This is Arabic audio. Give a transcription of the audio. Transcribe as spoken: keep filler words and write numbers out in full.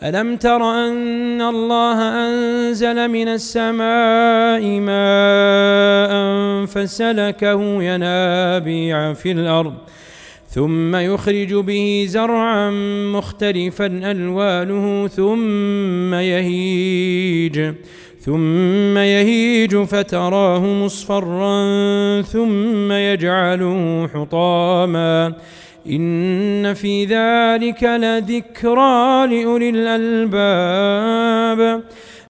ألم تر أن الله أنزل من السماء ماء فسلكه ينابيع في الأرض ثم يخرج به زرعا مختلفا ألوانه ثم يهيج ثم يهيج فتراه مصفرا ثم يجعله حطاما إن في ذلك لذكرى لأولي الألباب